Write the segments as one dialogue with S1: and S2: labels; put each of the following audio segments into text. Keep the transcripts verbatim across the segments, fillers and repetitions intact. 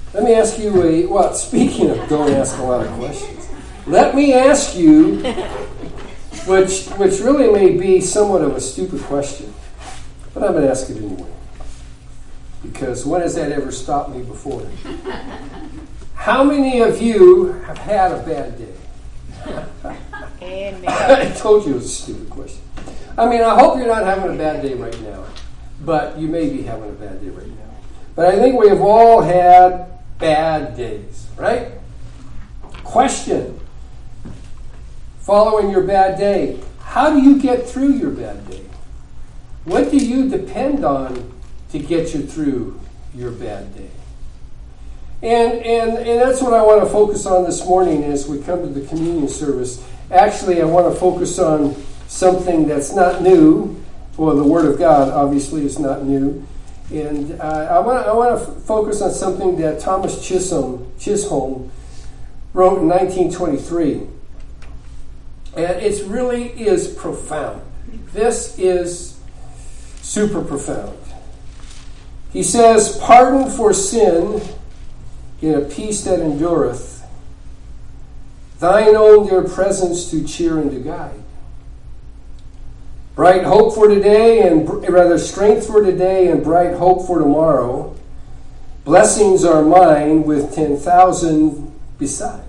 S1: Let me ask you a, well, speaking of don't ask a lot of questions, let me ask you, which which really may be somewhat of a stupid question, but I'm going to ask it anyway. Because when has that ever stopped me before? How many of you have had a bad day?
S2: Amen.
S1: I told you it was a stupid question. I mean, I hope you're not having a bad day right now, but you may be having a bad day right now. But I think we have all had bad days, right? Question. Following your bad day, how do you get through your bad day? What do you depend on to get you through your bad day? And, and, and that's what I want to focus on this morning as we come to the communion service. Actually, I want to focus on something that's not new. Well, the Word of God, obviously, is not new. And uh, I want I want to f- focus on something that Thomas Chisholm, Chisholm wrote in nineteen twenty-three. And it really is profound. This is super profound. He says, "Pardon for sin in a peace that endureth, thine own dear presence to cheer and to guide. Bright hope for today, and rather strength for today, and bright hope for tomorrow. Blessings are mine with ten thousand beside."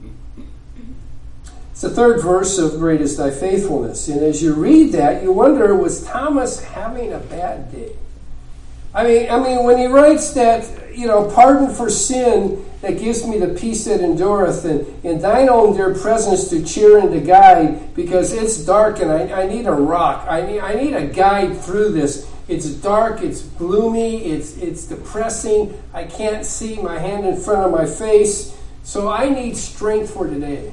S1: It's the third verse of "Great is Thy Faithfulness." And as you read that, you wonder, was Thomas having a bad day? I mean, I mean, when he writes that, you know, pardon for sin that gives me the peace that endureth, and, and thine own dear presence to cheer and to guide, because it's dark and I, I need a rock. I need I need a guide through this. It's dark, it's gloomy, it's it's depressing. I can't see my hand in front of my face. So I need strength for today.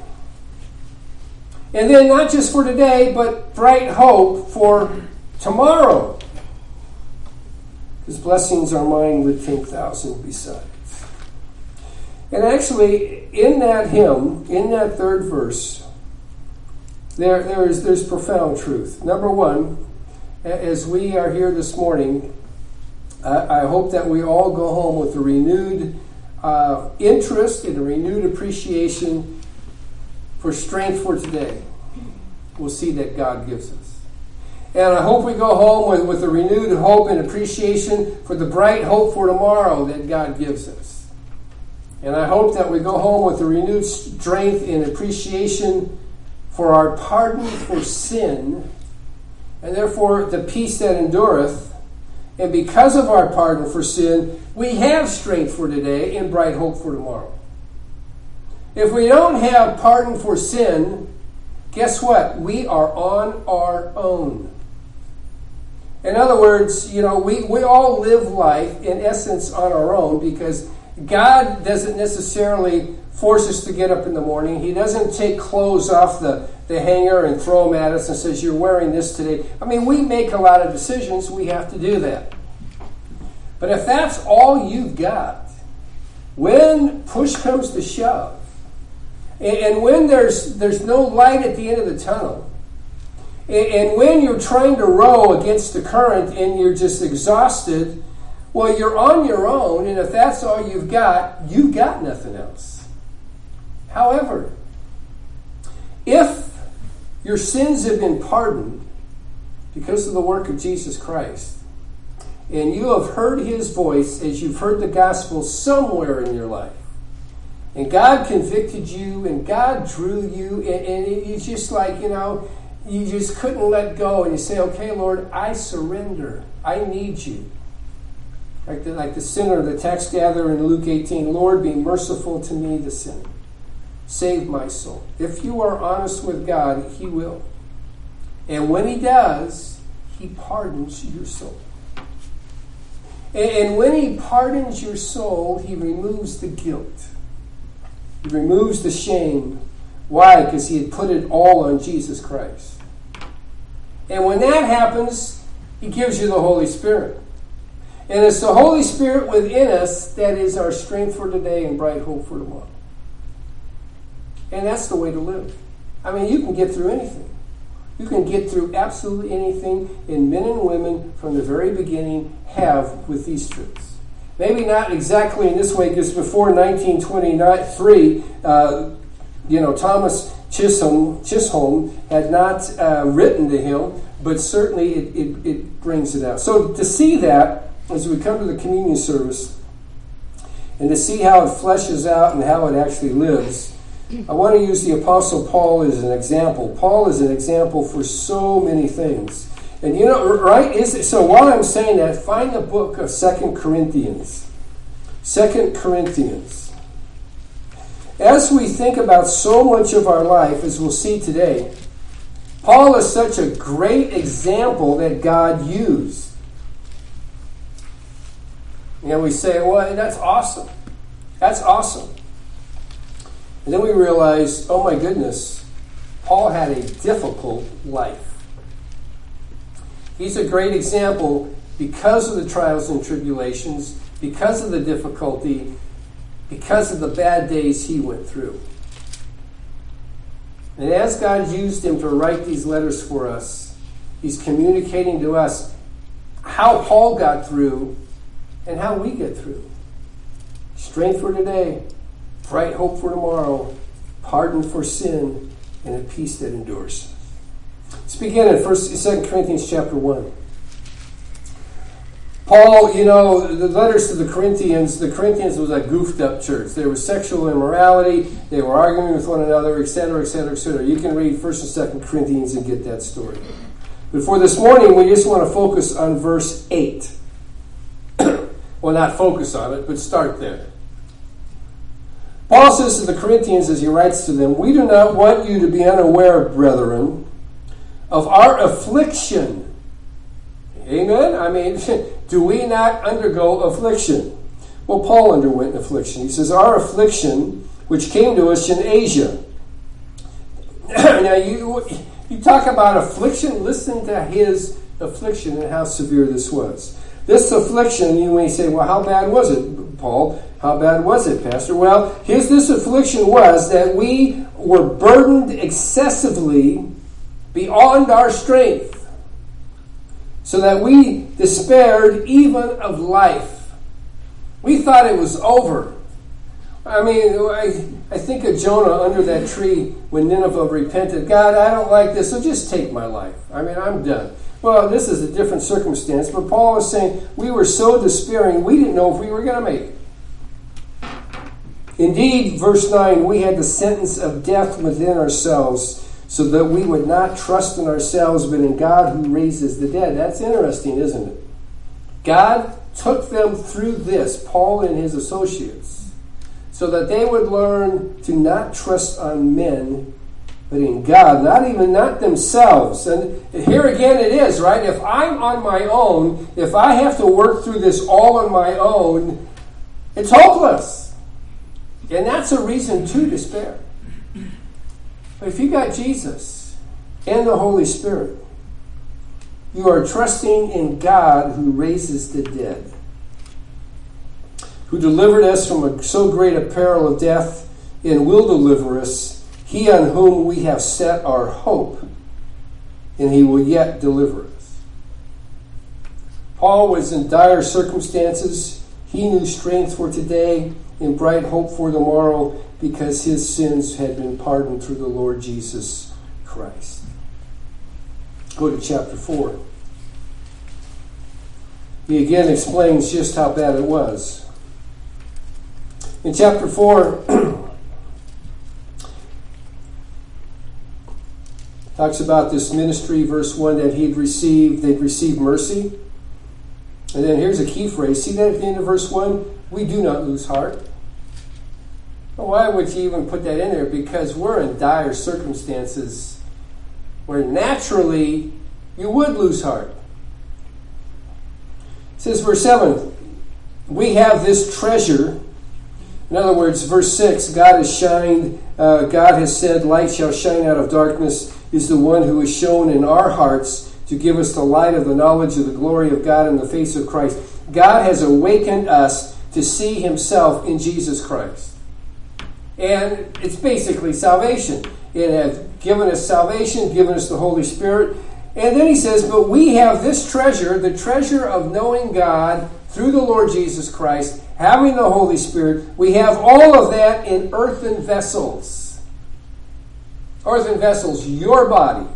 S1: And then not just for today, but bright hope for tomorrow. His blessings are mine with ten thousand besides. And actually, in that hymn, in that third verse, there, there's, there's profound truth. Number one, as we are here this morning, I, I hope that we all go home with a renewed uh, interest and a renewed appreciation for strength for today. We'll see that God gives us. And I hope we go home with, with a renewed hope and appreciation for the bright hope for tomorrow that God gives us. And I hope that we go home with a renewed strength and appreciation for our pardon for sin, and therefore the peace that endureth. And because of our pardon for sin, we have strength for today and bright hope for tomorrow. If we don't have pardon for sin, guess what? We are on our own. In other words, you know, we, we all live life, in essence, on our own, because God doesn't necessarily force us to get up in the morning. He doesn't take clothes off the, the hanger and throw them at us and says, "You're wearing this today." I mean, we make a lot of decisions. We have to do that. But if that's all you've got, when push comes to shove, and, and when there's there's no light at the end of the tunnel, and when you're trying to row against the current and you're just exhausted, well, you're on your own, and if that's all you've got, you've got nothing else. However, if your sins have been pardoned because of the work of Jesus Christ, and you have heard His voice as you've heard the gospel somewhere in your life, and God convicted you, and God drew you, and, and it's just like, you know, you just couldn't let go, and you say, "Okay, Lord, I surrender. I need you." Like the, like the sinner, the tax gatherer in Luke eighteen, "Lord, be merciful to me, the sinner. Save my soul." If you are honest with God, He will. And when He does, He pardons your soul. And, and when He pardons your soul, He removes the guilt. He removes the shame. Why? Because He had put it all on Jesus Christ. And when that happens, He gives you the Holy Spirit. And it's the Holy Spirit within us that is our strength for today and bright hope for tomorrow. And that's the way to live. I mean, you can get through anything. You can get through absolutely anything, and men and women from the very beginning have with these truths. Maybe not exactly in this way, because before nineteen twenty-three, uh, you know, Thomas Chisholm, Chisholm had not uh, written to him, but certainly it, it, it brings it out. So to see that, as we come to the communion service, and to see how it fleshes out and how it actually lives, I want to use the Apostle Paul as an example. Paul is an example for so many things. And you know, right? Is it, so while I'm saying that, find the book of Second Corinthians. Second Corinthians. As we think about so much of our life, as we'll see today, Paul is such a great example that God used. You know, we say, well, that's awesome. That's awesome. And then we realize, oh my goodness, Paul had a difficult life. He's a great example because of the trials and tribulations, because of the difficulty, because of the bad days he went through. And as God used him to write these letters for us, he's communicating to us how Paul got through and how we get through. Strength for today, bright hope for tomorrow, pardon for sin, and a peace that endures. Let's begin in First, Second Corinthians chapter one. Paul, you know, the letters to the Corinthians, the Corinthians was a goofed up church. There was sexual immorality, they were arguing with one another, et cetera, et cetera, et cetera. You can read First and Second Corinthians and get that story. But for this morning, we just want to focus on verse eight. Well, not focus on it, but start there. Paul says to the Corinthians as he writes to them, "We do not want you to be unaware, brethren, of our affliction." Amen? I mean, do we not undergo affliction? Well, Paul underwent affliction. He says, "Our affliction, which came to us in Asia." Now, you, you talk about affliction, listen to his affliction and how severe this was. This affliction, you may say, well, how bad was it, Paul? How bad was it, Pastor? Well, his this affliction was that we were burdened excessively beyond our strength, so that we despaired even of life. We thought it was over. I mean, I, I think of Jonah under that tree when Nineveh repented. God, I don't like this, so just take my life. I mean, I'm done. Well, this is a different circumstance, but Paul is saying we were so despairing, we didn't know if we were going to make it. Indeed, verse nine, we had the sentence of death within ourselves, so that we would not trust in ourselves, but in God who raises the dead. That's interesting, isn't it? God took them through this, Paul and his associates, so that they would learn to not trust on men, but in God, not even not themselves. And here again it is, right? If I'm on my own, if I have to work through this all on my own, it's hopeless. And that's a reason to despair. But if you got Jesus and the Holy Spirit, you are trusting in God who raises the dead, who delivered us from a, so great a peril of death and will deliver us, he on whom we have set our hope, and he will yet deliver us. Paul was in dire circumstances. He knew strength for today and bright hope for tomorrow because his sins had been pardoned through the Lord Jesus Christ. Go to chapter four. He again explains just how bad it was. In chapter four, talks about this ministry, verse one, that he'd received, they'd received mercy. And then here's a key phrase. See that at the end of verse one? We do not lose heart. Well, why would you even put that in there? Because we're in dire circumstances where naturally you would lose heart. It says, verse seven, we have this treasure. In other words, verse six, God has shined, uh, God has said, light shall shine out of darkness, is the one who is shown in our hearts to give us the light of the knowledge of the glory of God in the face of Christ. God has awakened us to see himself in Jesus Christ. And it's basically salvation. It has given us salvation, given us the Holy Spirit. And then he says, but we have this treasure, the treasure of knowing God through the Lord Jesus Christ, having the Holy Spirit. We have all of that in earthen vessels. Earthen vessels, your body.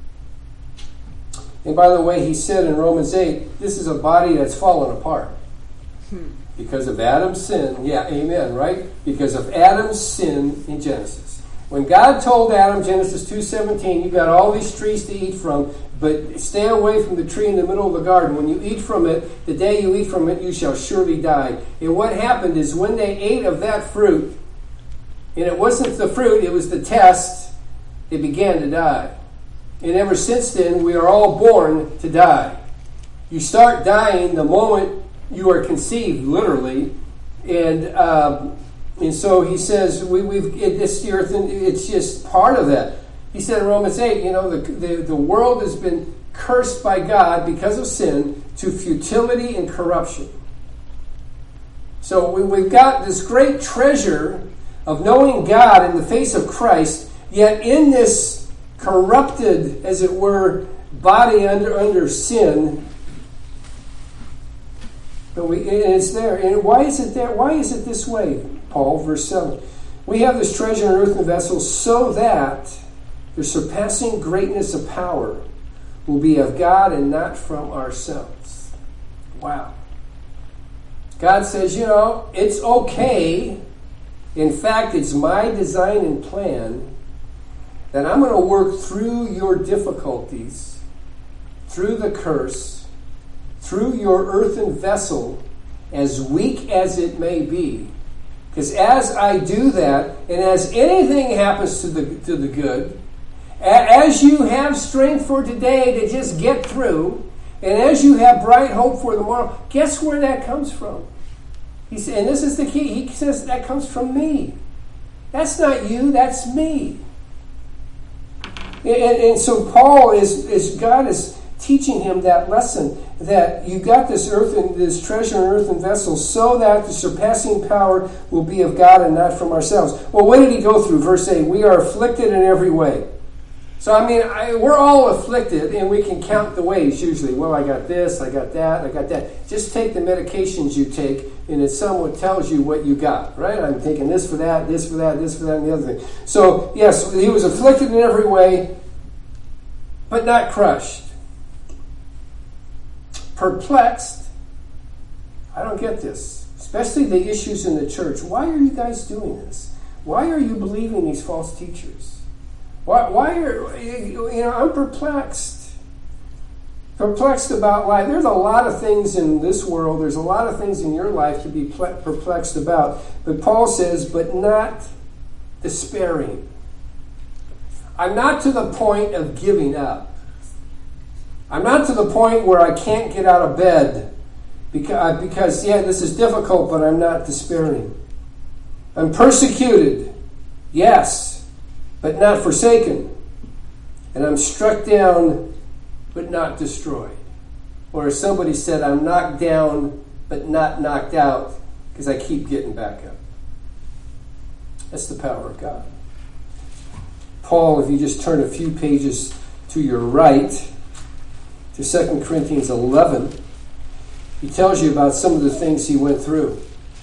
S1: And by the way, he said in Romans eight, this is a body that's fallen apart. Because of Adam's sin. Yeah, amen, right? Because of Adam's sin in Genesis. When God told Adam, Genesis two seventeen, you got all these trees to eat from, but stay away from the tree in the middle of the garden. When you eat from it, the day you eat from it, you shall surely die. And what happened is when they ate of that fruit, and it wasn't the fruit, it was the test, they began to die. And ever since then, we are all born to die. You start dying the moment you are conceived, literally. And um, and so he says, we, we've it, this earth, and it's just part of that. He said in Romans eight, you know, the, the, the world has been cursed by God because of sin to futility and corruption. So we, we've got this great treasure of knowing God in the face of Christ, yet in this corrupted, as it were, body under under sin. But we, and it's there. And why is it there? Why is it this way, Paul? Verse seven. We have this treasure in earthen vessels so that the surpassing greatness of power will be of God and not from ourselves. Wow. God says, you know, it's okay. In fact, it's my design and plan that I'm going to work through your difficulties, through the curse, through your earthen vessel, as weak as it may be. Because as I do that, and as anything happens to the to the good, as you have strength for today to just get through, and as you have bright hope for tomorrow, guess where that comes from? He said, and this is the key, he says that comes from me. That's not you, that's me. And, and so Paul is, is God is teaching him that lesson, that you got this earthen, this treasure in earthen vessels, so that the surpassing power will be of God and not from ourselves. Well, what did he go through? Verse eight, we are afflicted in every way. So, I mean, I, we're all afflicted, and we can count the ways usually. Well, I got this, I got that, I got that. Just take the medications you take, and it somewhat tells you what you got, right? I'm taking this for that, this for that, this for that, and the other thing. So, yes, he was afflicted in every way, but not crushed. Perplexed. I don't get this. Especially the issues in the church. Why are you guys doing this? Why are you believing these false teachers? Why, why are, you know, I'm perplexed. Perplexed about life. There's a lot of things in this world. There's a lot of things in your life to be perplexed about. But Paul says, but not despairing. I'm not to the point of giving up. I'm not to the point where I can't get out of bed because, because, yeah, this is difficult, but I'm not despairing. I'm persecuted, yes, but not forsaken. And I'm struck down, but not destroyed. Or as somebody said, I'm knocked down, but not knocked out because I keep getting back up. That's the power of God. Paul, if you just turn a few pages to your right, to Second Corinthians eleven, he tells you about some of the things he went through.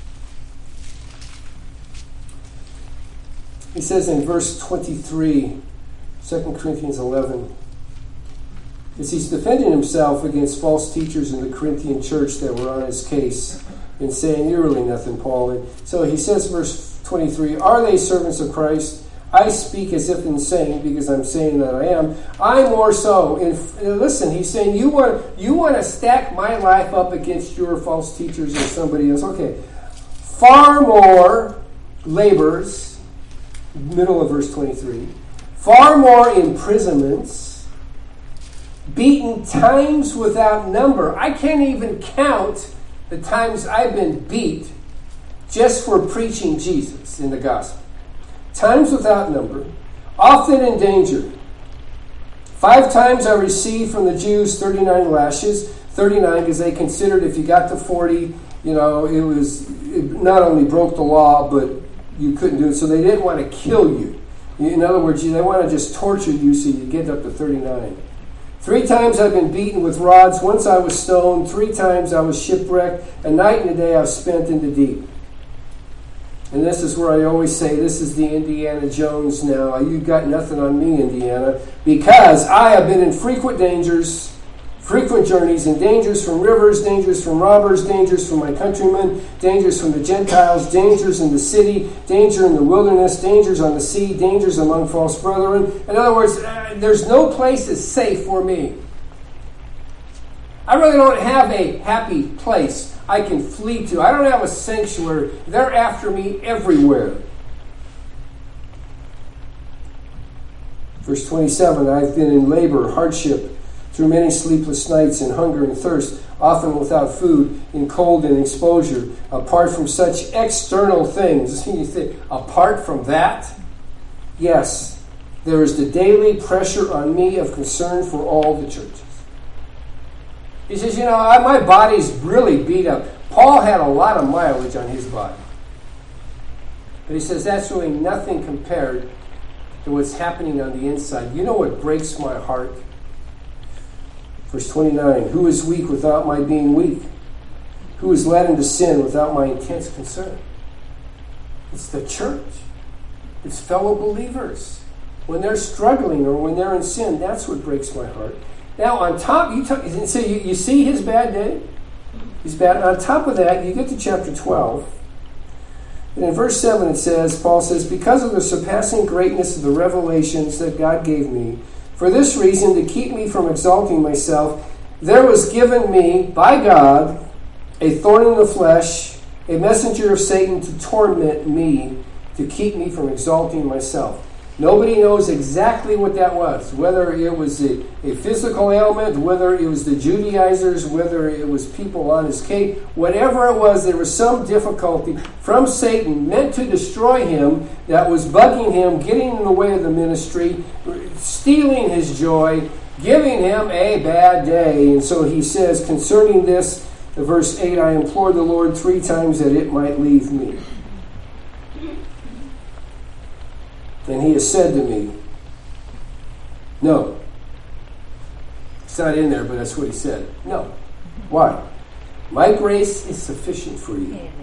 S1: He says in verse twenty-three, Second Corinthians eleven, as he's defending himself against false teachers in the Corinthian church that were on his case and saying, you're really nothing, Paul. And so he says, verse twenty-three, are they servants of Christ? I speak as if insane because I'm saying that I am. I more so. And listen, he's saying you want you want to stack my life up against your false teachers or somebody else. Okay, far more labors. Middle of verse twenty-three. Far more imprisonments. Beaten times without number. I can't even count the times I've been beat just for preaching Jesus in the gospel. Times without number, often in danger. Five times I received from the Jews thirty-nine lashes. thirty-nine because they considered if you got to forty, you know, it was it not only broke the law, but you couldn't do it. So they didn't want to kill you. In other words, they want to just torture you so you get up to thirty-nine. Three times I've been beaten with rods. Once I was stoned. Three times I was shipwrecked. A night and a day I've spent in the deep. And this is where I always say, this is the Indiana Jones now. You got nothing on me, Indiana. Because I have been in frequent dangers, frequent journeys, and dangers from rivers, dangers from robbers, dangers from my countrymen, dangers from the Gentiles, dangers in the city, danger in the wilderness, dangers on the sea, dangers among false brethren. In other words, uh, there's no place that's safe for me. I really don't have a happy place I can flee to. I don't have a sanctuary. They're after me everywhere. Verse twenty-seven, I've been in labor, hardship, through many sleepless nights, in hunger and thirst, often without food, in cold and exposure. Apart from such external things, you think, apart from that? Yes, there is the daily pressure on me of concern for all the churches. He says, you know, I, my body's really beat up. Paul had a lot of mileage on his body. But he says that's really nothing compared to what's happening on the inside. You know what breaks my heart? Verse twenty-nine, who is weak without my being weak? Who is led into sin without my intense concern? It's the church. It's fellow believers. When they're struggling or when they're in sin, that's what breaks my heart. Now, on top, you, talk, so you, you see his bad day? He's bad. On top of that, you get to chapter twelve. And in verse seven it says, Paul says, because of the surpassing greatness of the revelations that God gave me, for this reason, to keep me from exalting myself, there was given me, by God, a thorn in the flesh, a messenger of Satan to torment me, to keep me from exalting myself. Nobody knows exactly what that was, whether it was a, a physical ailment, whether it was the Judaizers, whether it was people on his case. Whatever it was, there was some difficulty from Satan meant to destroy him that was bugging him, getting in the way of the ministry, stealing his joy, giving him a bad day. And so he says, concerning this, verse eight, I implored the Lord three times that it might leave me. And he has said to me, no. It's not in there, but that's what he said. No. Why? My grace is sufficient for you. Amen.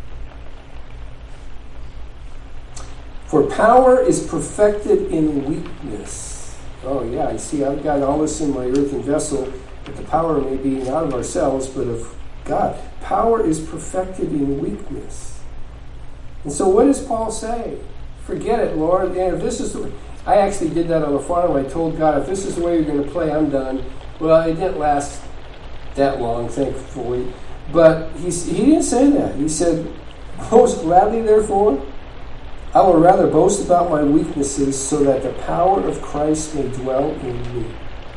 S1: For power is perfected in weakness. Oh yeah, you see, I've got all this in my earthen vessel, but the power may be not of ourselves, but of God. Power is perfected in weakness. And so what does Paul say? Forget it, Lord. And if this is the way, I actually did that on the farm. I told God, if this is the way you're going to play, I'm done. Well, it didn't last that long, thankfully. But he, he didn't say that. He said, most gladly, therefore, I will rather boast about my weaknesses so that the power of Christ may dwell in me.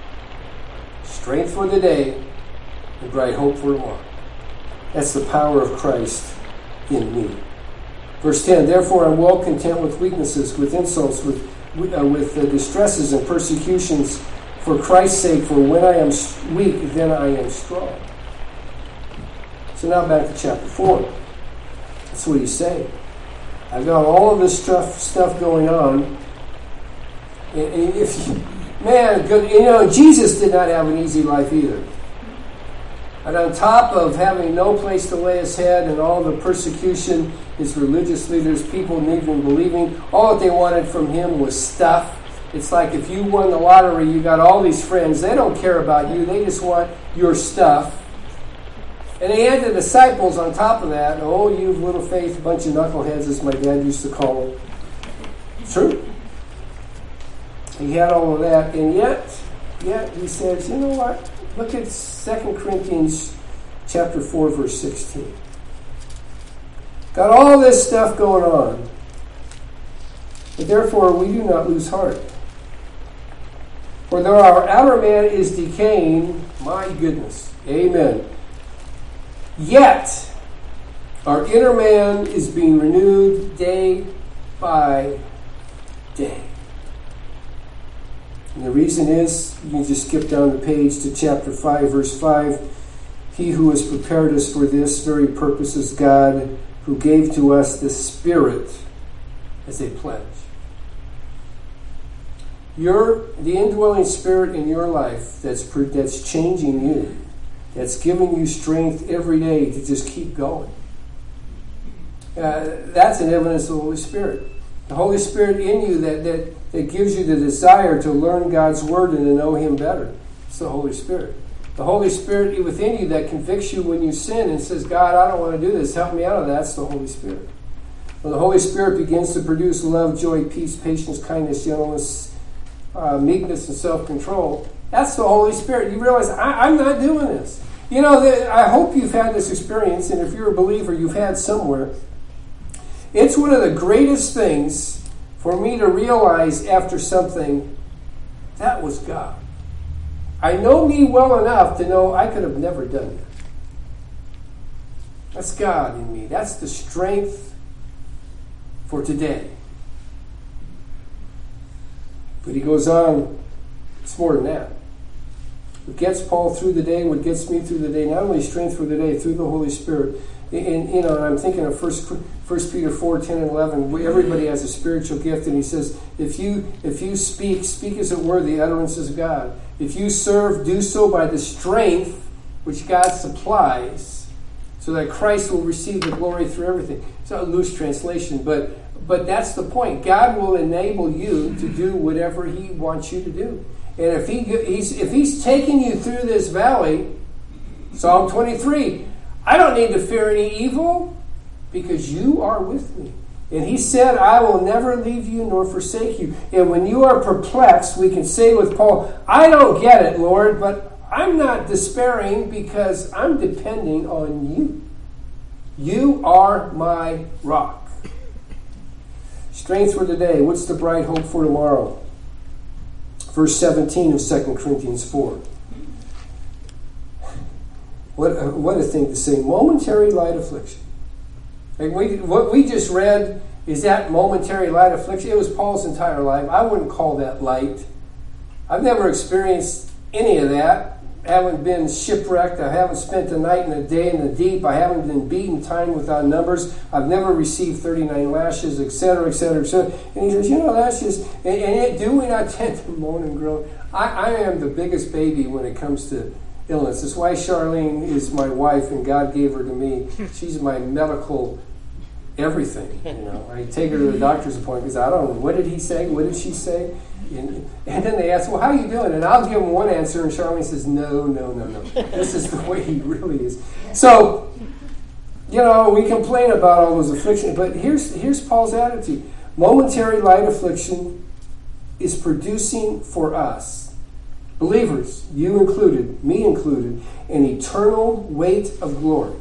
S1: Strength for the day and bright hope for tomorrow. That's the power of Christ in me. Verse ten, therefore I'm well content with weaknesses, with insults, with uh, with uh, distresses and persecutions for Christ's sake, for when I am weak, then I am strong. So now back to chapter four. That's what he's saying. I've got all of this stuff stuff going on. And if you, man, good, you know, Jesus did not have an easy life either. And on top of having no place to lay his head and all the persecution his religious leaders, people not even believing, all that they wanted from him was stuff. It's like if you won the lottery, you got all these friends. They don't care about you. They just want your stuff. And he had the disciples on top of that. Oh, you little faith, a bunch of knuckleheads, as my dad used to call them. It's true. He had all of that. And yet, yet he says, you know what? Look at Second Corinthians chapter four, verse sixteen. Got all this stuff going on. But therefore we do not lose heart. For though our outer man is decaying, my goodness, amen. Yet our inner man is being renewed day by day. And the reason is, you can just skip down the page to chapter five, verse five. He who has prepared us for this very purpose is God, who gave to us the Spirit as a pledge. Your, the indwelling Spirit in your life that's, that's changing you, that's giving you strength every day to just keep going. Uh, that's an evidence of the Holy Spirit. The Holy Spirit in you that, that, that gives you the desire to learn God's Word and to know Him better. It's the Holy Spirit. The Holy Spirit within you that convicts you when you sin and says, God, I don't want to do this. Help me out of that. That's the Holy Spirit. When the Holy Spirit begins to produce love, joy, peace, patience, kindness, gentleness, uh, meekness, and self-control, that's the Holy Spirit. You realize, I, I'm not doing this. You know, the, I hope you've had this experience, and if you're a believer, you've had somewhere. It's one of the greatest things for me to realize after something, that was God. I know me well enough to know I could have never done that. That's God in me. That's the strength for today. But he goes on, it's more than that. What gets Paul through the day, what gets me through the day, not only strength for the day, through the Holy Spirit. And, you know, and I'm thinking of First Peter four, ten and eleven. Everybody has a spiritual gift, and he says, if you if you speak, speak as it were the utterances of God. If you serve, do so by the strength which God supplies, so that Christ will receive the glory through everything. It's a loose translation, but but that's the point. God will enable you to do whatever He wants you to do. And if he he's, if He's taking you through this valley, Psalm twenty-three, I don't need to fear any evil because you are with me. And He said, I will never leave you nor forsake you. And when you are perplexed, we can say with Paul, I don't get it, Lord, but I'm not despairing because I'm depending on you. You are my rock. Strength for today. What's the bright hope for tomorrow? Verse seventeen of Second Corinthians four. What a, what a thing to say. Momentary light affliction. Like we, what we just read, is that momentary light affliction? It was Paul's entire life. I wouldn't call that light. I've never experienced any of that. I haven't been shipwrecked. I haven't spent the night and a day in the deep. I haven't been beaten time without numbers. I've never received thirty-nine lashes, et cetera, et cetera, et cetera. And he says, you know, that's just, and, and it, do we not tend to moan and groan? I, I am the biggest baby when it comes to illness. That's why Charlene is my wife and God gave her to me. She's my medical everything. You know, I take her to the doctor's appointment because I don't know, what did he say? What did she say? And, and then they ask, well, how are you doing? And I'll give them one answer, and Charlene says, no, no, no, no. This is the way he really is. So, you know, we complain about all those afflictions, but here's here's Paul's attitude. Momentary light affliction is producing for us, believers, you included, me included, an eternal weight of glory,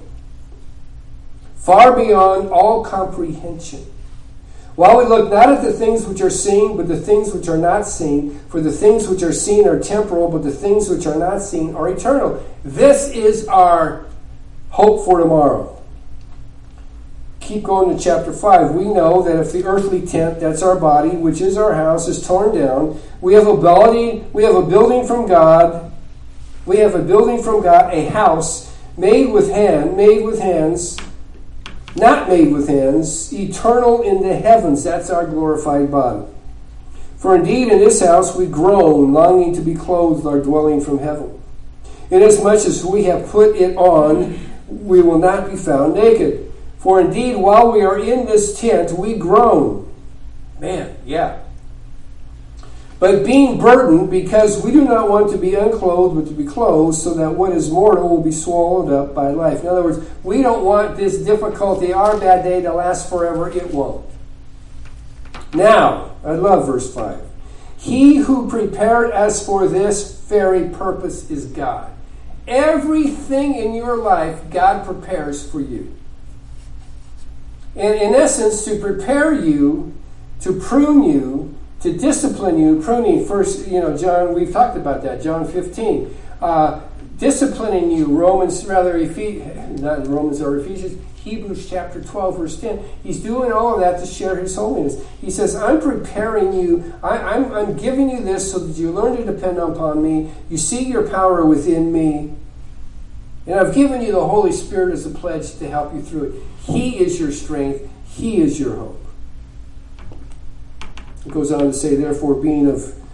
S1: far beyond all comprehension. While we look not at the things which are seen, but the things which are not seen, for the things which are seen are temporal, but the things which are not seen are eternal. This is our hope for tomorrow. Keep going to chapter five. We know that if the earthly tent, that's our body, which is our house, is torn down, we have ability, we have a building from God, we have a building from God, a house made with hand, made with hands, not made with hands, eternal in the heavens. That's our glorified body. For indeed in this house we groan, longing to be clothed, our dwelling from heaven. Inasmuch as we have put it on, we will not be found naked. For indeed, while we are in this tent, we groan. Man, yeah. But being burdened, because we do not want to be unclothed, but to be clothed, so that what is mortal will be swallowed up by life. In other words, we don't want this difficulty, our bad day, to last forever. It won't. Now, I love verse five. He who prepared us for this very purpose is God. Everything in your life, God prepares for you. And in essence, to prepare you, to prune you, to discipline you, pruning, first, you know, John, we've talked about that, John fifteen. Uh, disciplining you, Romans, rather, Ephes- not Romans or Ephesians, Hebrews chapter twelve, verse ten. He's doing all of that to share His holiness. He says, I'm preparing you, I, I'm, I'm giving you this so that you learn to depend upon me, you see your power within me, and I've given you the Holy Spirit as a pledge to help you through it. He is your strength. He is your hope. It goes on to say, therefore, being of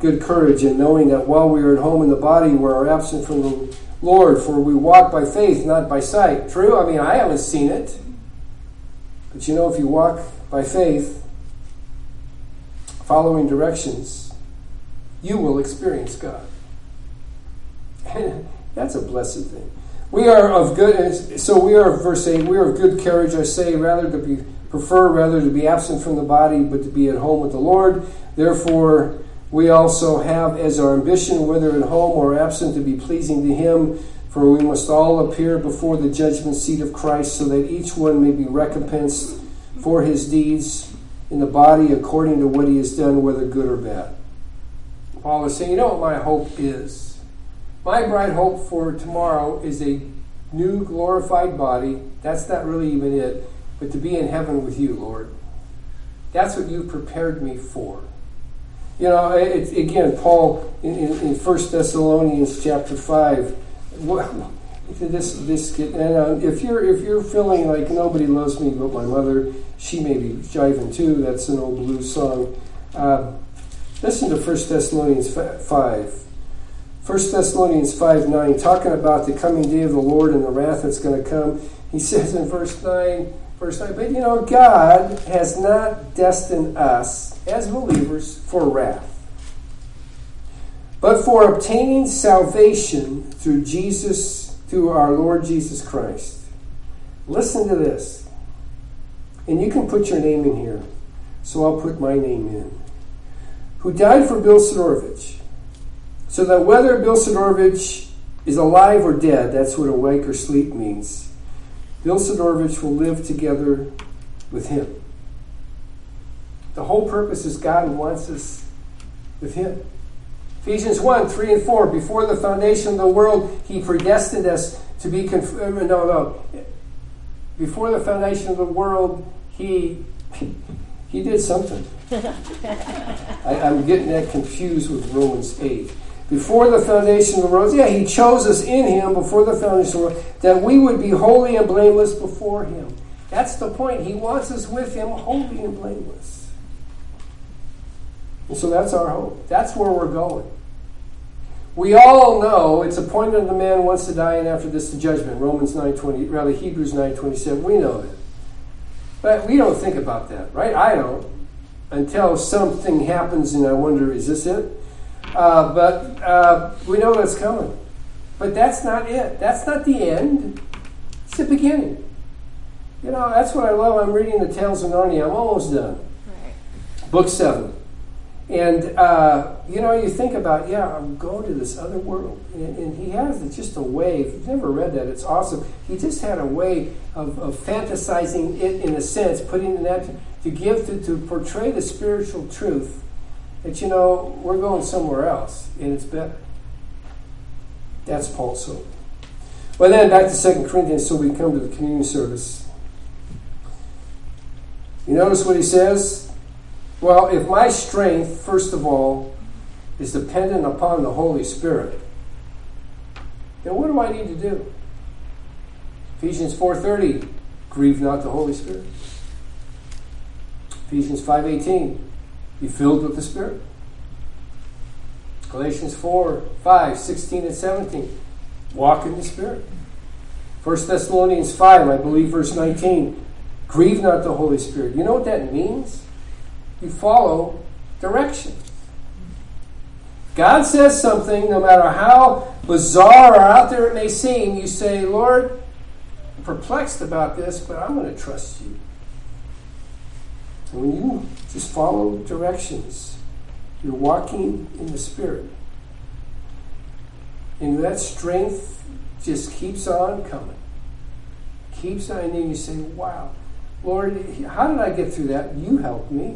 S1: good courage, and knowing that while we are at home in the body, we are absent from the Lord, for we walk by faith, not by sight. True? I mean, I haven't seen it. But you know, if you walk by faith, following directions, you will experience God. That's a blessed thing. We are of good, so we are, verse eight, we are of good courage, I say, rather to be, prefer rather to be absent from the body, but to be at home with the Lord. Therefore, we also have as our ambition, whether at home or absent, to be pleasing to Him. For we must all appear before the judgment seat of Christ, so that each one may be recompensed for his deeds in the body according to what he has done, whether good or bad. Paul is saying, you know what my hope is? My bright hope for tomorrow is a new glorified body. That's not really even it, but to be in heaven with you, Lord. That's what you prepared me for. You know, it, again, Paul in, in, in First Thessalonians chapter five, this this and uh, if you're if you're feeling like nobody loves me but my mother, she may be jiving too. That's an old blues song. Uh, listen to First Thessalonians five. First Thessalonians five nine, talking about the coming day of the Lord and the wrath that's going to come. He says in verse nine, verse nine, but you know, God has not destined us as believers for wrath, but for obtaining salvation through Jesus, through our Lord Jesus Christ. Listen to this. And you can put your name in here. So I'll put my name in. Who died for Bill Sidorovich. So that whether Bill Sidorovich is alive or dead, that's what awake or sleep means, Bill Sidorovich will live together with him. The whole purpose is God wants us with Him. Ephesians one, three and four, before the foundation of the world, He predestined us to be, conf- no, no, before the foundation of the world, He He did something. I, I'm getting that confused with Romans eight. Before the foundation of the world, yeah, He chose us in Him before the foundation of the world, that we would be holy and blameless before Him. That's the point. He wants us with Him, holy and blameless. And so that's our hope. That's where we're going. We all know it's appointed unto man once to die, and after this the judgment. Romans nine twenty, rather Hebrews nine twenty-seven. We know that. But we don't think about that, right? I don't. Until something happens and I wonder, is this it? Uh, but uh, we know that's coming. But that's not it. That's not the end. It's the beginning. You know, that's what I love. I'm reading the Tales of Narnia. I'm almost done. Right. Book seven. And, uh, you know, you think about, yeah, I'm going to this other world. And, and he has just a way, if you've never read that, it's awesome. He just had a way of, of fantasizing it, in a sense, putting in that to, to give, to, to portray the spiritual truth that, you know, we're going somewhere else, and it's better. That's Paul's hope. Well, then, back to Second Corinthians, so we come to the communion service. You notice what he says? Well, if my strength, first of all, is dependent upon the Holy Spirit, then what do I need to do? Ephesians four thirty, grieve not the Holy Spirit. Ephesians five eighteen, be filled with the Spirit. Galatians four, five, sixteen and seventeen, walk in the Spirit. First Thessalonians five, I believe, verse nineteen, grieve not the Holy Spirit. You know what that means? You follow directions. God says something, no matter how bizarre or out there it may seem, you say, Lord, I'm perplexed about this, but I'm going to trust you. And when you just follow directions, you're walking in the Spirit. And that strength just keeps on coming. Keeps on, and then you say, wow, Lord, how did I get through that? You helped me.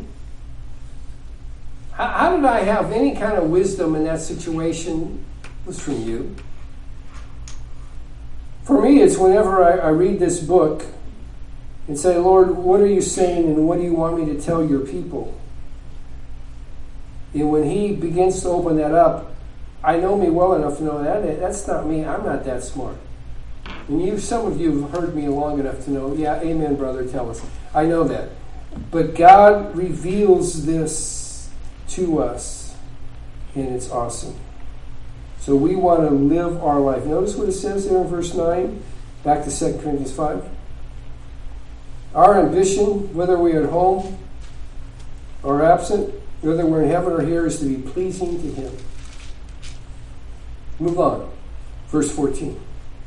S1: How did I have any kind of wisdom in that situation? It was from you. For me, it's whenever I, I read this book and say, Lord, what are you saying and what do you want me to tell your people? And when he begins to open that up, I know me well enough to know that that's not me. I'm not that smart. And you, some of you have heard me long enough to know, yeah, amen, brother, tell us. I know that. But God reveals this to us. and it's awesome. So we want to live our life. Notice what it says there in verse nine, back to Second Corinthians five. Our ambition, whether we're at home or absent, whether we're in heaven or here, is to be pleasing to Him. Move on. Verse fourteen.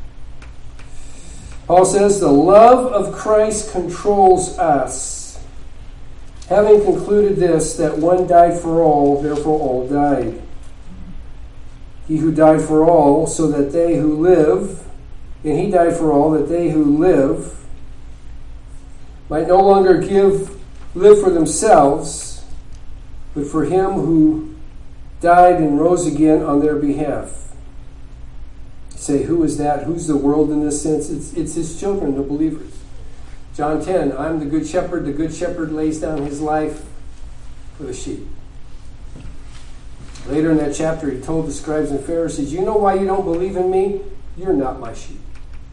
S1: Paul says, the love of Christ controls us, having concluded this, that one died for all, therefore all died. He who died for all, so that they who live, and he died for all, that they who live might no longer give live for themselves, but for him who died and rose again on their behalf. Say, who is that? Who's the world in this sense? It's, it's his children, the believers. John ten, I'm the good shepherd. The good shepherd lays down his life for the sheep. Later in that chapter, he told the scribes and Pharisees, you know why you don't believe in me? You're not my sheep.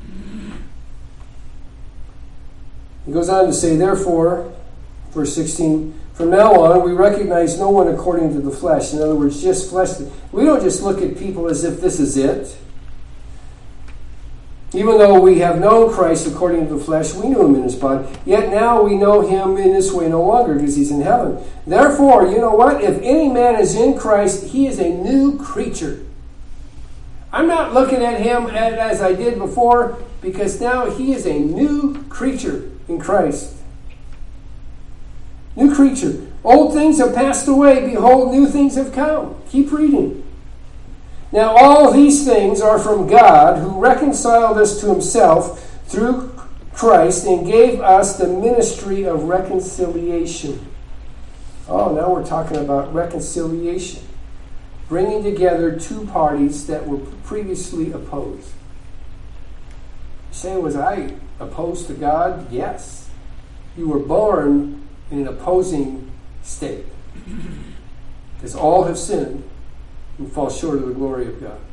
S1: He goes on to say, therefore, verse sixteen, from now on, we recognize no one according to the flesh. In other words, just flesh. We don't just look at people as if this is it. Even though we have known Christ according to the flesh, we knew him in his body. Yet now we know him in this way no longer because he's in heaven. Therefore, you know what? If any man is in Christ, he is a new creature. I'm not looking at him as I did before because now he is a new creature in Christ. New creature. Old things have passed away. Behold, new things have come. Keep reading. Now all these things are from God, who reconciled us to himself through Christ and gave us the ministry of reconciliation. Oh, now we're talking about reconciliation. Bringing together two parties that were previously opposed. You say, was I opposed to God? Yes. You were born in an opposing state. Because all have sinned and fall short of the glory of God.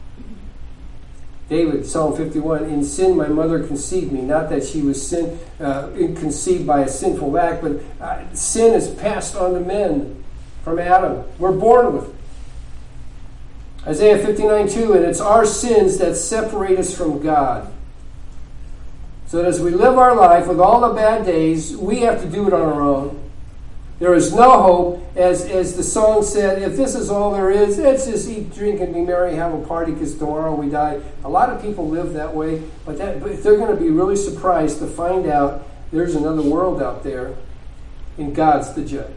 S1: David, Psalm fifty-one, in sin my mother conceived me. Not that she was sin, uh, conceived by a sinful act, but uh, sin is passed on to men from Adam. We're born with it. Isaiah fifty-nine two, and it's our sins that separate us from God. So that as we live our life with all the bad days, we have to do it on our own. There is no hope. As, as the song said, if this is all there is, let's just eat, drink, and be merry, have a party because tomorrow we die. A lot of people live that way, but, that, but they're going to be really surprised to find out there's another world out there and God's the judge.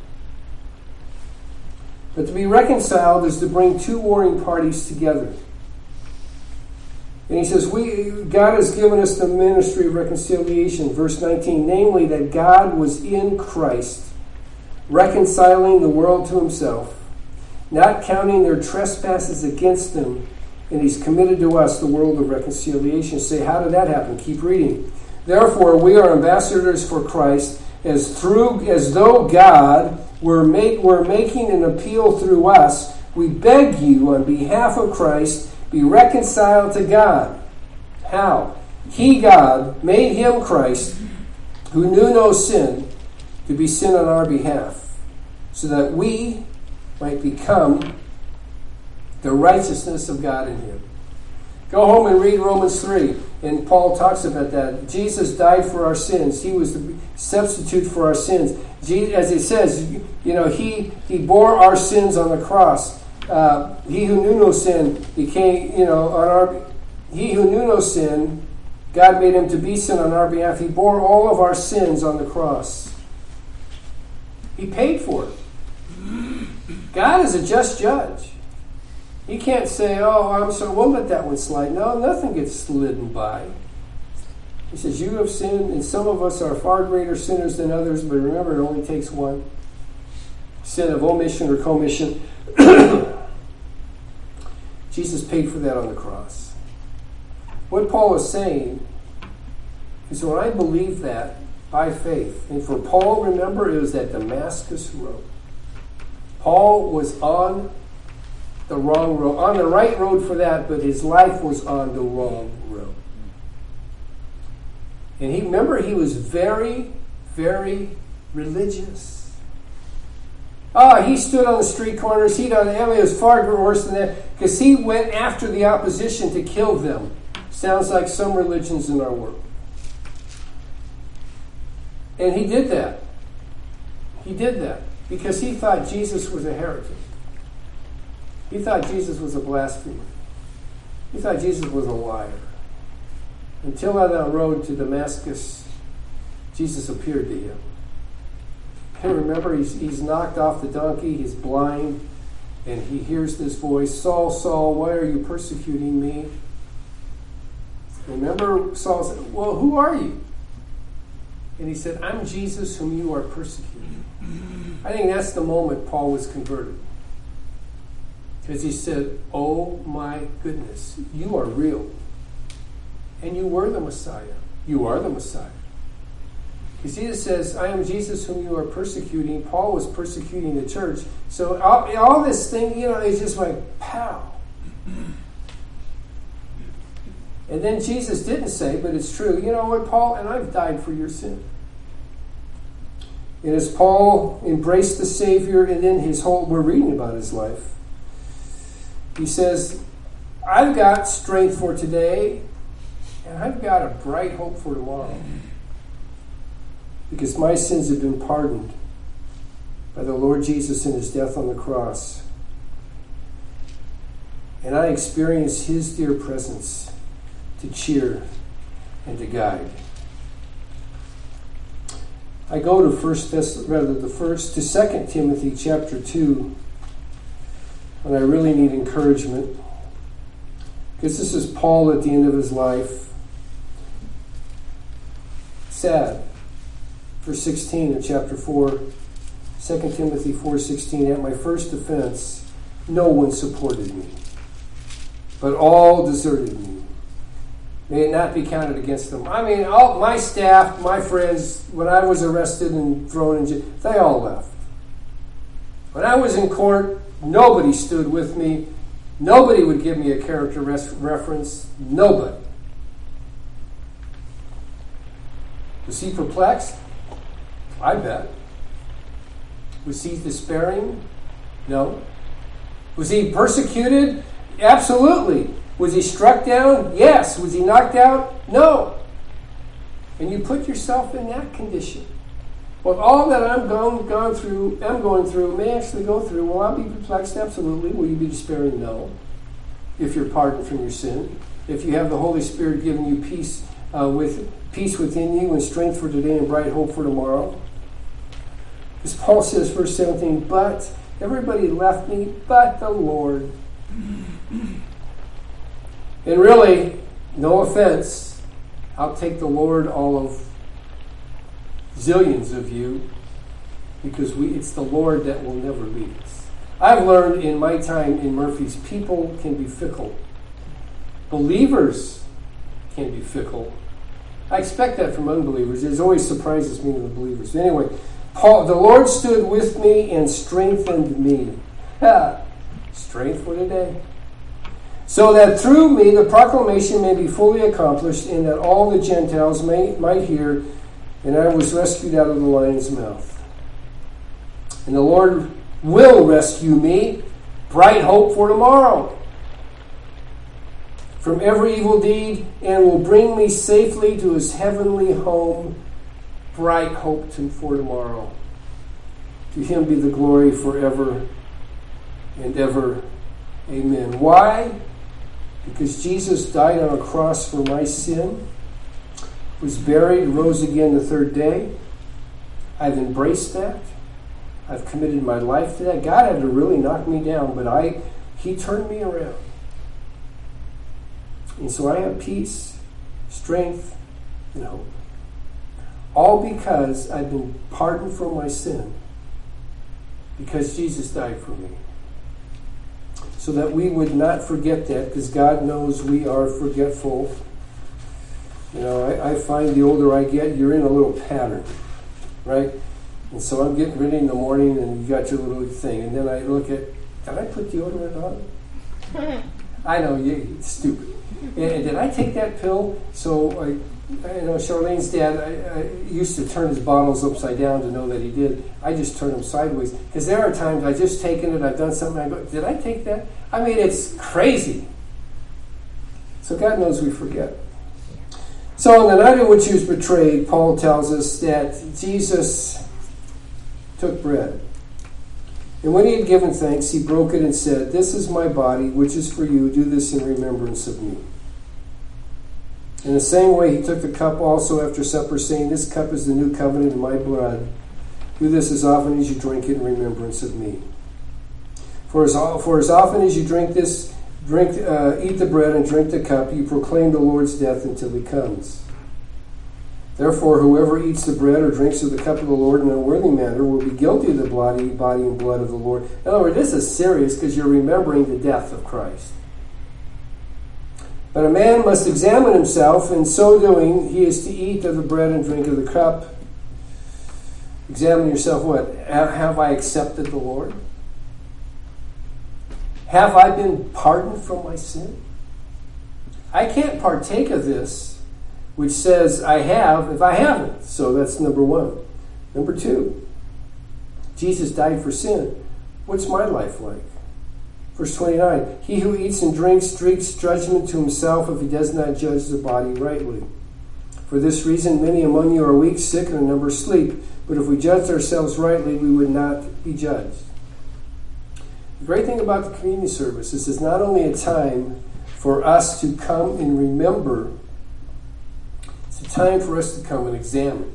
S1: But to be reconciled is to bring two warring parties together. And he says, "We God has given us the ministry of reconciliation." Verse nineteen, namely that God was in Christ, reconciling the world to himself, not counting their trespasses against them, and he's committed to us the world of reconciliation. Say, how did that happen? Keep reading. Therefore, we are ambassadors for Christ, as through as though God were make were making an appeal through us. We beg you on behalf of Christ, be reconciled to God. How? He, God, made him, Christ, who knew no sin, to be sin on our behalf, so that we might become the righteousness of God in him. Go home and read Romans three, and Paul talks about that. Jesus died for our sins. He was the substitute for our sins. As it says, you know, he, he bore our sins on the cross. Uh, he who knew no sin became, you know, on our. He who knew no sin, God made him to be sin on our behalf. He bore all of our sins on the cross. He paid for it. God is a just judge. He can't say, "Oh, I'm sorry, we'll let that one slide." No, nothing gets slidden by. He says, "You have sinned, and some of us are far greater sinners than others." But remember, it only takes one sin of omission or commission. Jesus paid for that on the cross. What Paul is saying is when I believe that by faith, and for Paul, remember, it was that Damascus road. Paul was on the wrong road, on the right road for that, but his life was on the wrong road. And he, remember, he was very, very religious. Oh, he stood on the street corners. He done it was far worse than that because he went after the opposition to kill them. Sounds like some religions in our world. And he did that. He did that because he thought Jesus was a heretic. He thought Jesus was a blasphemer. He thought Jesus was a liar. Until on that road to Damascus, Jesus appeared to him. And remember, he's, he's knocked off the donkey, he's blind, and he hears this voice, Saul, Saul, why are you persecuting me? Remember, Saul said, well, who are you? And he said, I'm Jesus whom you are persecuting. I think that's the moment Paul was converted. Because he said, oh my goodness, you are real. And you were the Messiah. You are the Messiah. Because Jesus says, I am Jesus whom you are persecuting. Paul was persecuting the church. So all, all this thing, you know, it's just like, pow. And then Jesus didn't say, but it's true, you know what, Paul, and I've died for your sin. And as Paul embraced the Savior, and then his whole, we're reading about his life, he says, I've got strength for today, and I've got a bright hope for tomorrow. Because my sins have been pardoned by the Lord Jesus in his death on the cross. And I experience his dear presence to cheer and to guide. I go to first rather the first to Second Timothy chapter two, when I really need encouragement. Because this is Paul at the end of his life. Sad. Verse sixteen of chapter four, Second Timothy four sixteen, at my first offense, no one supported me, but all deserted me. May it not be counted against them. I mean, all my staff, my friends, when I was arrested and thrown in jail, they all left. When I was in court, nobody stood with me. Nobody would give me a character res- reference. Nobody. Was he perplexed? I bet. Was he despairing? No. Was he persecuted? Absolutely. Was he struck down? Yes. Was he knocked out? No. And you put yourself in that condition. Well, all that I'm gone, gone through, am going through, may actually go through. Will I be perplexed? Absolutely. Will you be despairing? No. If you're pardoned from your sin. If you have the Holy Spirit giving you peace uh, with peace within you and strength for today and bright hope for tomorrow. As Paul says, verse seventeen, but everybody left me, but the Lord. And really, no offense, I'll take the Lord all of zillions of you, because we it's the Lord that will never leave us. I've learned in my time in Murphy's, people can be fickle. Believers can be fickle. I expect that from unbelievers. It always surprises me with believers. Anyway, Paul, the Lord stood with me and strengthened me. Ha! Strength for today. So that through me the proclamation may be fully accomplished, and that all the Gentiles may might hear, and I was rescued out of the lion's mouth. And the Lord will rescue me, bright hope for tomorrow, from every evil deed, and will bring me safely to his heavenly home, bright hope to, for tomorrow. To him be the glory forever and ever. Amen. Why? Because Jesus died on a cross for my sin, was buried, rose again the third day. I've embraced that. I've committed my life to that. God had to really knock me down, but I He turned me around. And so I have peace, strength, and hope. All because I've been pardoned from my sin, because Jesus died for me. So that we would not forget that, because God knows we are forgetful. You know, I, I find the older I get, you're in a little pattern, right? And so I'm getting ready in the morning, and you got your little thing, and then I look at, did I put deodorant on? I know, you it's stupid. And, and did I take that pill? So I, you know, Charlene's dad I, I used to turn his bottles upside down to know that he did. I just turn them sideways. Because there are times I just taken it, I've done something, I go, did I take that? I mean, it's crazy. So God knows we forget. So on the night in which he was betrayed, Paul tells us that Jesus took bread. And when he had given thanks, he broke it and said, "This is my body, which is for you. Do this in remembrance of me." In the same way, he took the cup also after supper, saying, "This cup is the new covenant in my blood. Do this as often as you drink it in remembrance of me. For as, for as often as you drink this, drink, uh, eat the bread and drink the cup, you proclaim the Lord's death until he comes. Therefore, whoever eats the bread or drinks of the cup of the Lord in an unworthy manner will be guilty of the body, body and blood of the Lord." In other words, this is serious because you're remembering the death of Christ. But a man must examine himself, in so doing, he is to eat of the bread and drink of the cup. Examine yourself what? Have I accepted the Lord? Have I been pardoned from my sin? I can't partake of this, which says I have, if I haven't. So that's number one. Number two, Jesus died for sin. What's my life like? Verse twenty-nine, he who eats and drinks drinks judgment to himself if he does not judge the body rightly. For this reason, many among you are weak, sick, and a number sleep. But if we judged ourselves rightly, we would not be judged. The great thing about the communion service is it's not only a time for us to come and remember, it's a time for us to come and examine.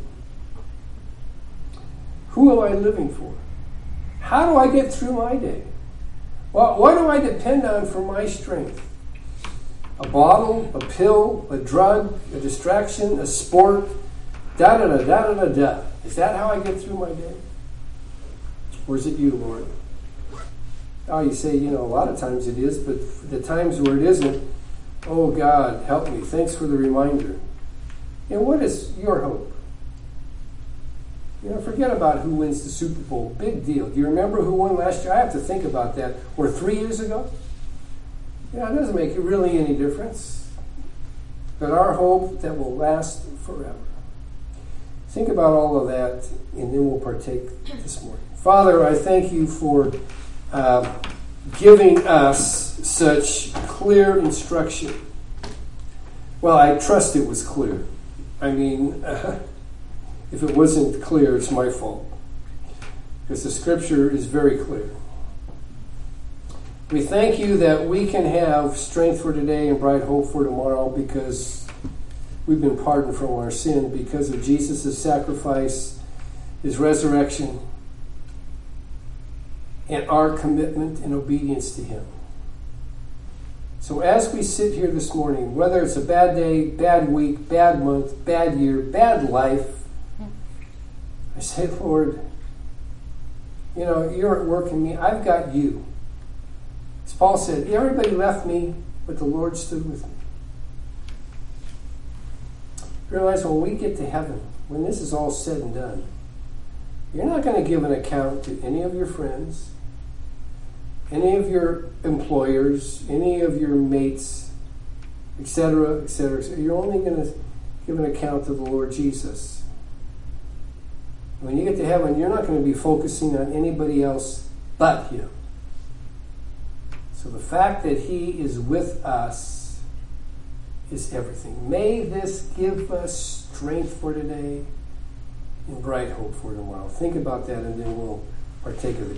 S1: Who am I living for? How do I get through my day? Well, what do I depend on for my strength? A bottle, a pill, a drug, a distraction, a sport, da da da da da da. Is that how I get through my day? Or is it you, Lord? Oh, you say, you know, a lot of times it is, but for the times where it isn't, oh God, help me. Thanks for the reminder. And what is your hope? You know, forget about who wins the Super Bowl. Big deal. Do you remember who won last year? I have to think about that. Or three years ago? You know, it doesn't make really any difference. But our hope that will last forever. Think about all of that, and then we'll partake this morning. Father, I thank you for uh, giving us such clear instruction. Well, I trust it was clear. I mean... Uh, If it wasn't clear, it's my fault. Because the scripture is very clear. We thank you that we can have strength for today and bright hope for tomorrow because we've been pardoned from our sin because of Jesus' sacrifice, his resurrection, and our commitment and obedience to him. So as we sit here this morning, whether it's a bad day, bad week, bad month, bad year, bad life, I say, Lord, you know, you're at work in me. I've got you. As Paul said, everybody left me, but the Lord stood with me. Realize when we get to heaven, when this is all said and done, you're not going to give an account to any of your friends, any of your employers, any of your mates, et cetera, et cetera. So you're only going to give an account to the Lord Jesus. When you get to heaven, you're not going to be focusing on anybody else but him. So the fact that he is with us is everything. May this give us strength for today and bright hope for tomorrow. Think about that, and then we'll partake of it.